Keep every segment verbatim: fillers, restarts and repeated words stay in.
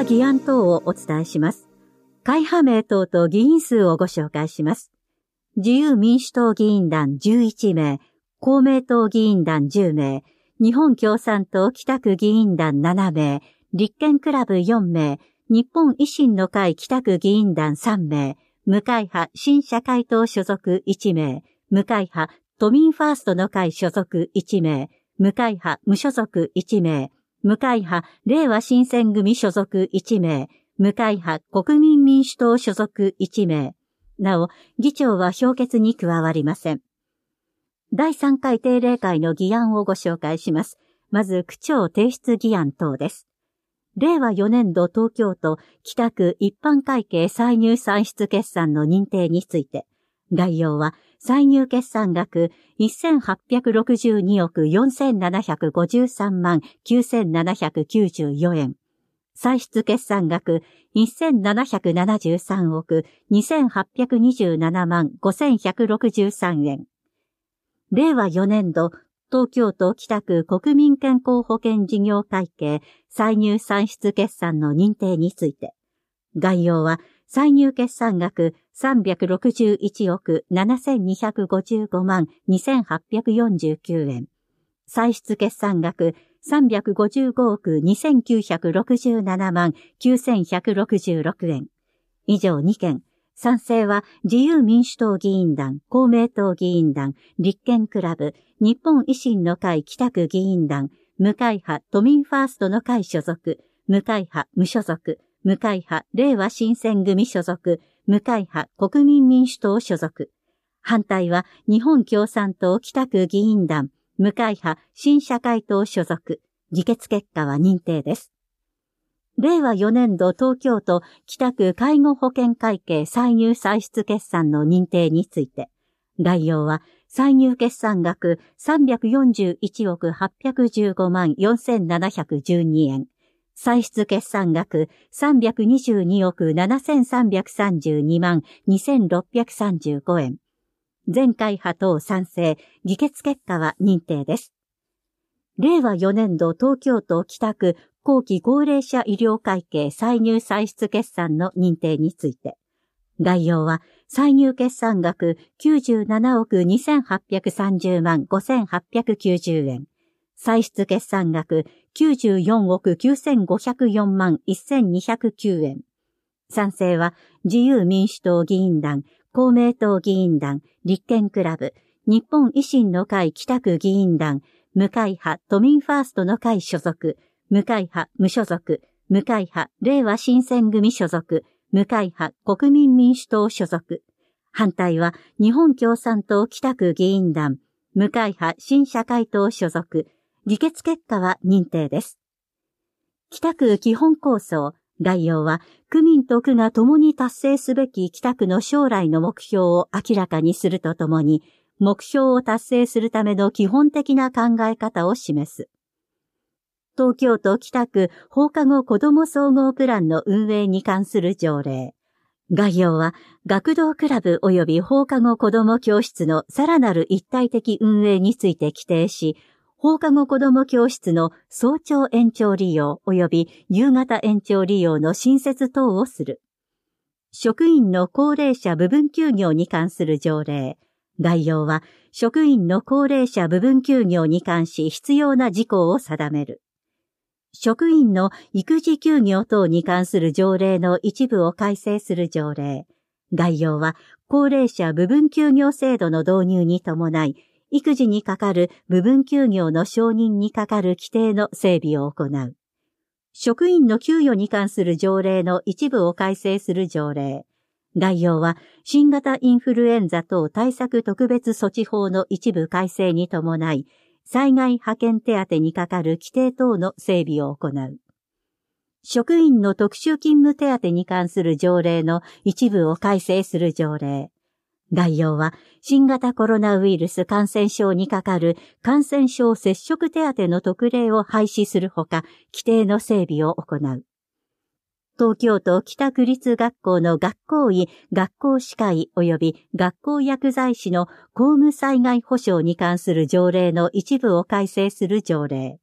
は議案等をお伝えします。会派名等と議員数をご紹介します。自由民主党議員団じゅういちめい、公明党議員団じゅうめい、日本共産党北区議員団ななめい、立憲クラブよんめい、日本維新の会北区議員団さんめい、無会派新社会党所属いちめい、無会派都民ファーストの会所属いちめい、無会派無所属いちめい、無会派令和新選組所属いちめい、無会派国民民主党所属いちめい。なお、議長は評決に加わりません。だいさんかい定例会の議案をご紹介します。まず、区長提出議案等です。れいわよねんど東京都北区一般会計歳入算出決算の認定について、概要は歳入決算額せんはっぴゃくろくじゅうにおくよんせんななひゃくごじゅうさんまんきゅうせんななひゃくきゅうじゅうよえん。歳出決算額せんななひゃくななじゅうさんおくにせんはっぴゃくにじゅうななまんごせんひゃくろくじゅうさんえん。れいわよねんど東京都北区国民健康保険事業会計歳入算出決算の認定について、概要は歳入決算額さんびゃくろくじゅういちおくななせんにひゃくごじゅうごまんにせんはっぴゃくよんじゅうきゅうえん。歳出決算額さんびゃくごじゅうごおくにせんきゅうひゃくろくじゅうななまんきゅうせんひゃくろくじゅうろくえん。以上にけん。賛成は自由民主党議員団、公明党議員団、立憲クラブ、日本維新の会北区議員団、無会派都民ファーストの会所属、無会派無所属、無会派令和新選組所属、無会派国民民主党所属。反対は日本共産党北区議員団、無会派新社会党所属。議決結果は認定です。れいわよねんど東京都北区介護保険会計歳入歳出決算の認定について、概要は歳入決算額さんびゃくよんじゅういちおくはっぴゃくじゅうごまんよんせんななひゃくじゅうにえん。歳出決算額さんびゃくにじゅうにおくななせんさんびゃくさんじゅうにまんにせんろっぴゃくさんじゅうごえん。全会派等賛成、議決結果は認定です。れいわよねんど東京都北区後期高齢者医療会計歳入歳出決算の認定について、概要は歳入決算額きゅうじゅうななおくにせんはっぴゃくさんじゅうまんごせんはっぴゃくきゅうじゅうえん、歳出決算額きゅうじゅうよんおくきゅうせんごひゃくよんまんせんにひゃくきゅうえん。賛成は自由民主党議員団、公明党議員団、立憲クラブ、日本維新の会北区議員団、無会派都民ファーストの会所属、無会派無所属、無会派令和新選組所属、無会派国民民主党所属。反対は日本共産党北区議員団、無会派新社会党所属。議決結果は認定です。北区基本構想、概要は区民と区が共に達成すべき北区の将来の目標を明らかにするとともに、目標を達成するための基本的な考え方を示す。東京都北区放課後子ども総合プランの運営に関する条例。概要は学童クラブ及び放課後子ども教室のさらなる一体的運営について規定し、放課後子ども教室の早朝延長利用及び夕方延長利用の新設等をする。職員の高齢者部分休業に関する条例。概要は職員の高齢者部分休業に関し必要な事項を定める。職員の育児休業等に関する条例の一部を改正する条例。概要は高齢者部分休業制度の導入に伴い、育児にかかる部分休業の承認にかかる規定の整備を行う。職員の給与に関する条例の一部を改正する条例。概要は新型インフルエンザ等対策特別措置法の一部改正に伴い、災害派遣手当にかかる規定等の整備を行う。職員の特殊勤務手当に関する条例の一部を改正する条例。概要は新型コロナウイルス感染症にかかる感染症接触手当の特例を廃止するほか、規定の整備を行う。東京都北区立学校の学校医、学校歯科医及び学校薬剤師の公務災害保障に関する条例の一部を改正する条例。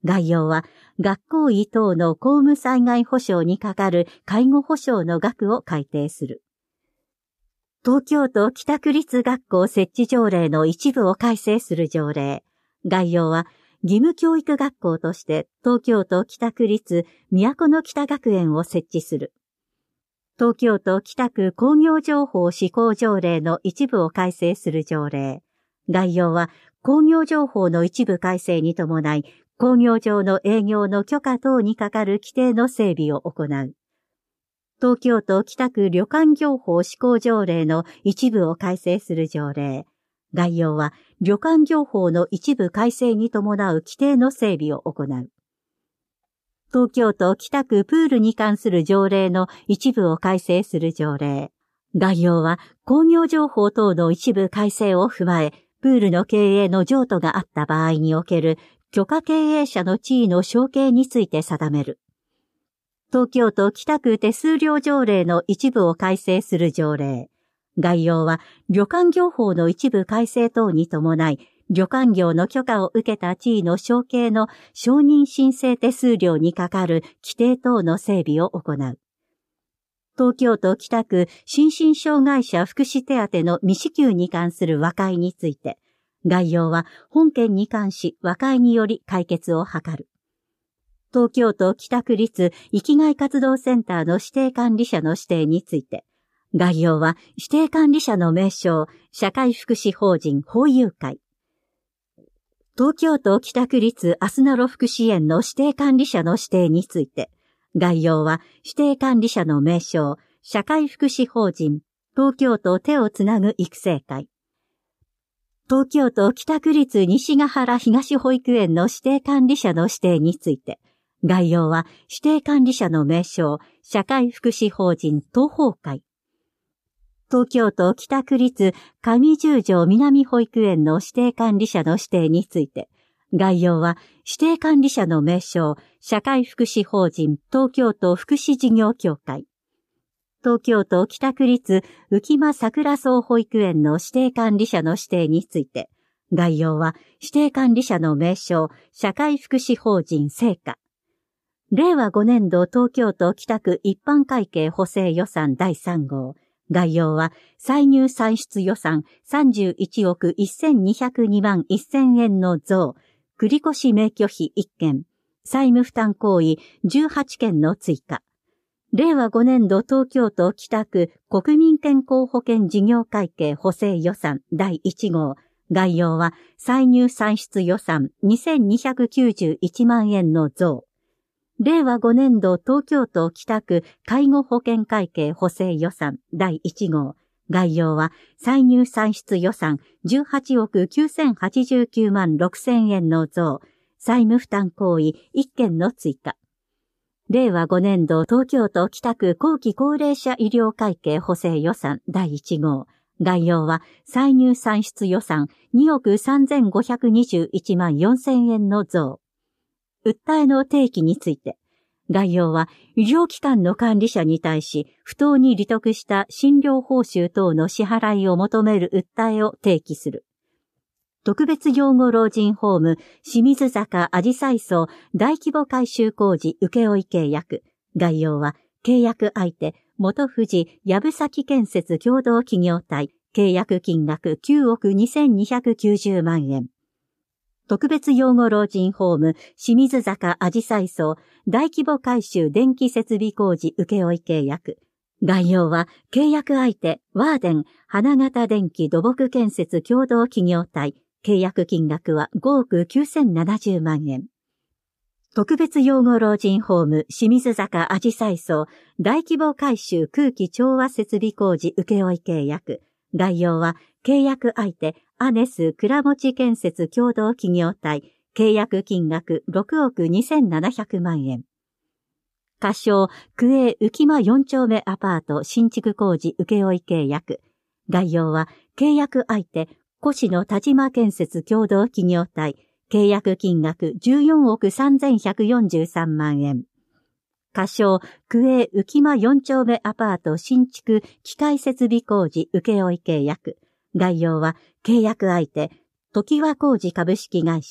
概要は、学校医等の公務災害保障にかかる介護保障の額を改定する。東京都北区立学校設置条例の一部を改正する条例。概要は、義務教育学校として東京都北区立都の北学園を設置する。東京都北区工業情報施行条例の一部を改正する条例。概要は、工業情報の一部改正に伴い、工業上の営業の許可等にかかる規定の整備を行う。東京都北区旅館業法施行条例の一部を改正する条例。概要は、旅館業法の一部改正に伴う規定の整備を行う。東京都北区プールに関する条例の一部を改正する条例。概要は、工業情報等の一部改正を踏まえ、プールの経営の譲渡があった場合における許可経営者の地位の承継について定める。東京都北区手数料条例の一部を改正する条例。概要は、旅館業法の一部改正等に伴い、旅館業の許可を受けた地位の承継の承認申請手数料にかかる規定等の整備を行う。東京都北区心身障害者福祉手当の未支給に関する和解について、概要は本件に関し和解により解決を図る。東京都北区立生きがい活動センターの指定管理者の指定について、概要は指定管理者の名称、社会福祉法人法友会。東京都北区立あすなろ福祉園の指定管理者の指定について、概要は指定管理者の名称、社会福祉法人東京都手をつなぐ育成会。東京都北区立西ヶ原東保育園の指定管理者の指定について、概要は指定管理者の名称、社会福祉法人東邦会。東京都北区立上十条南保育園の指定管理者の指定について、概要は指定管理者の名称、社会福祉法人東京都福祉事業協会。東京都北区立浮間桜草保育園の指定管理者の指定について、概要は指定管理者の名称、社会福祉法人成果。れいわごねんど東京都北区一般会計補正予算だいさん号。概要は歳入歳出予算さんじゅういちおくせんにひゃくにまんせんえんの増、繰越免許費いっけん、債務負担行為じゅうはちけんの追加。れいわごねんど東京都北区国民健康保険事業会計補正予算だいいち号。概要は歳入歳出予算にせんにひゃくきゅうじゅういちまんえんの増。れいわごねんど東京都北区介護保険会計補正予算だいいち号。概要は歳入歳出予算じゅうはちおくきゅうせんはちじゅうきゅうまんろくせんえんの増。債務負担行為いっけんの追加。れいわごねんど東京都北区後期高齢者医療会計補正予算だいいち号。概要は歳入歳出予算におくさんぜんごひゃくにじゅういちまんよんせんえんの増。訴えの提起について、概要は医療機関の管理者に対し不当に利得した診療報酬等の支払いを求める訴えを提起する。特別養護老人ホーム清水坂あじさい荘大規模改修工事請負契約。概要は契約相手元富士藪崎建設共同企業体契約金額きゅうおくにせんにひゃくきゅうじゅうまんえん。特別養護老人ホーム清水坂あじさい荘大規模改修電気設備工事請負契約。概要は契約相手ワーデン花形電気土木建設共同企業体契約金額はごおくきゅうせんななじゅうまんえん。特別養護老人ホーム清水坂あじさい荘大規模改修空気調和設備工事請負契約。概要は契約相手アネス倉持建設共同企業体契約金額ろくおくにせんななひゃくまんえん。仮称区営浮間よん丁目アパート新築工事請負契約。概要は契約相手越野田島建設共同企業体契約金額じゅうよんおくさんぜんひゃくよんじゅうさんまんえん。仮称区営浮間よん丁目アパート新築機械設備工事請負契約。概要は契約相手、時和工事株式会社、契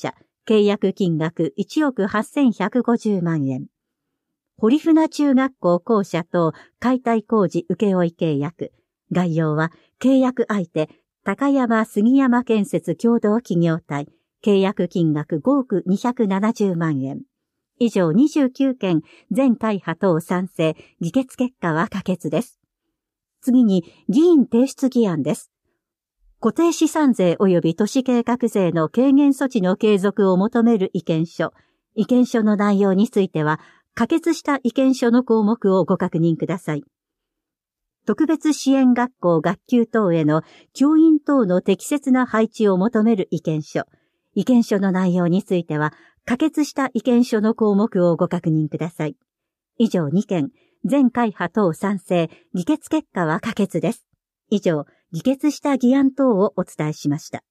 契約金額いちおくはっせんひゃくごじゅうまんえん。堀船中学校校舎等解体工事請負契約。概要は、契約相手、高山杉山建設共同企業体。契約金額ごおくにひゃくななじゅうまんえん。以上にじゅうきゅうけん、全会派等賛成、議決結果は可決です。次に、議員提出議案です。固定資産税及び都市計画税の軽減措置の継続を求める意見書。意見書の内容については、可決した意見書の項目をご確認ください。特別支援学校学級等への教員等の適切な配置を求める意見書。意見書の内容については、可決した意見書の項目をご確認ください。以上にけん、全会派等賛成、議決結果は可決です。以上、議決した議案等をお伝えしました。